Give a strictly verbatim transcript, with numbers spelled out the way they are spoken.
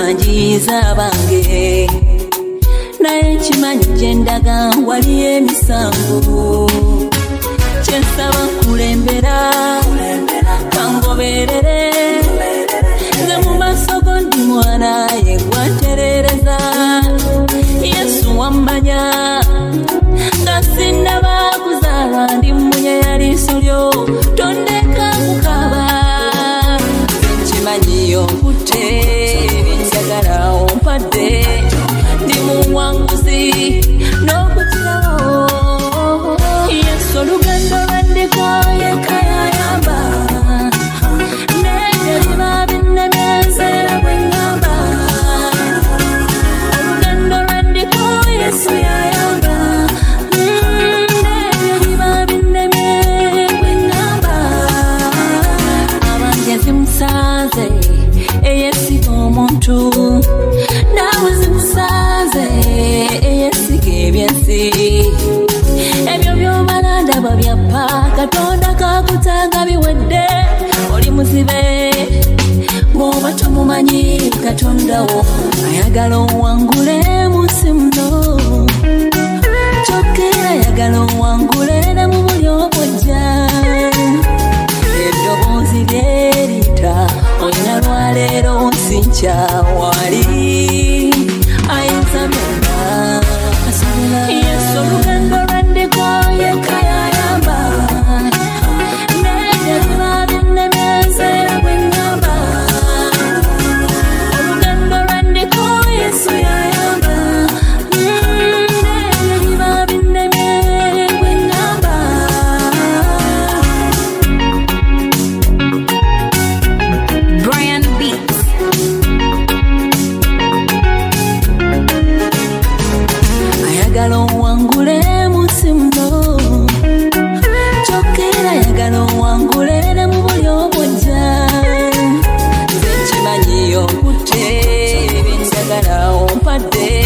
banjiza bange naye kimanyi gyendaga wali emisango kyensaba kulembera kangoberere nze mu maaso go ndi mwana yegwaterereza Yesu wammanya nga sinnaba kuzaalwa ndi mmunye yaliiso lyo tondeka kukaba nkimanyi onkutte byenjagala ompadde ndi muwanguzi n'okutirawo Yesu olugendo lwandiko yekka yayamba n'ebyaliba binnemyezera bwe ngamba olugendo lwandiko Yesu yayamba n'ebyaliba binnemye bwe ngamba abange zimusanze eyesiga omuntu nawe zimusanze eyesiga ebyensi ebyo byobalanda babyappa Katonda kakutanga biwedde oli muzibe bw'oba tomumanyi Katonda wo ayagala owangule munsi muno kyokka ayagala owangule ne mu buli obwojja eddoboozi lyerita olina lwaleero nsinkya wali ayinza byonna Yesu olugendo lwandiko yekka yayamba n'ebyaliba binnemyezera bwe ngamba olugendo lwandiko Yesu yayamba n'ebyaliba binnemye bwe ngamba Brian Beats ayagala owangule munsi muno kyokka era ayagala owangule ne mu buli obwojja nze nkimanyi onkutte byenjagala ompadde